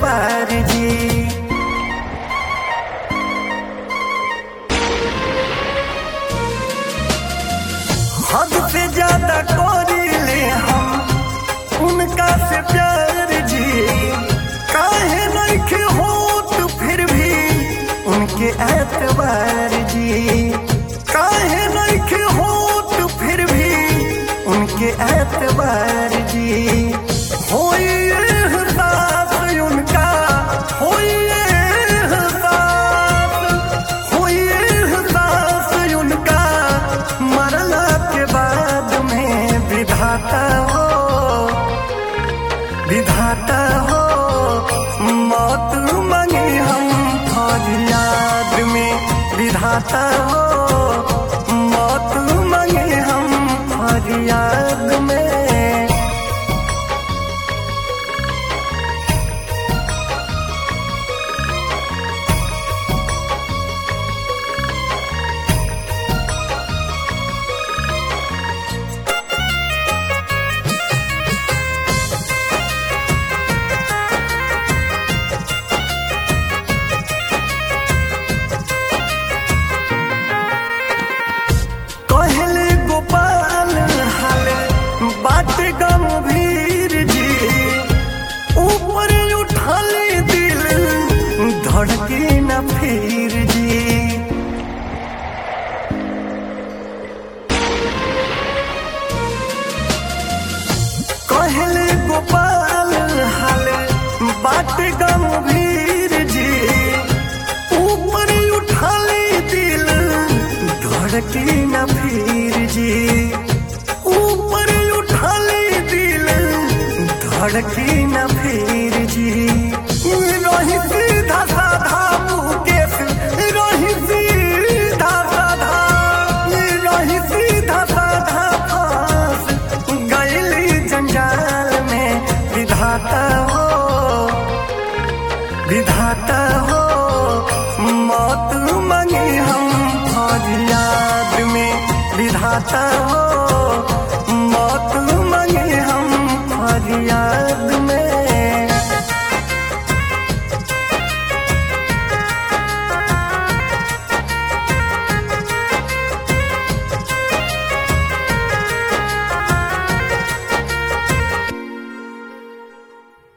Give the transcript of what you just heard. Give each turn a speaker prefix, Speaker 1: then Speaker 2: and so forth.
Speaker 1: एतबार जी। हद से ज्यादा कोरीले हम उनका से प्यार जी। काहे नइखे होत फिर भी उनके एतबार जी। काहे नइखे होत फिर भी उनके एतबार जी। होई एहसास उनका, होई एहसास उनका मरला के बाद में। विधाता हो, विधाता हो, मौत मांगे हम फरियाद में। विधाता हो, मौत मांगे हम फरियाद में। कहले गोपाल हाले बात गंभीर जी। ऊपर उठाले दिल धड़के न फिर जी। कहले गोपाल हाले बात गंभीर जी। ऊपर उठाले दिल धड़के न फिर जी। ऊपर उठाले दिल धड़के न फिर जी। रही सीधा साधा मुकेश, रही सीधा साधा, रही सीधा साधा फांस गइली जंजाल में। विधाता हो, विधाता हो, मौत मांगे हम फरियाद में। विधाता हो, मौत मांगे हम फरियाद में।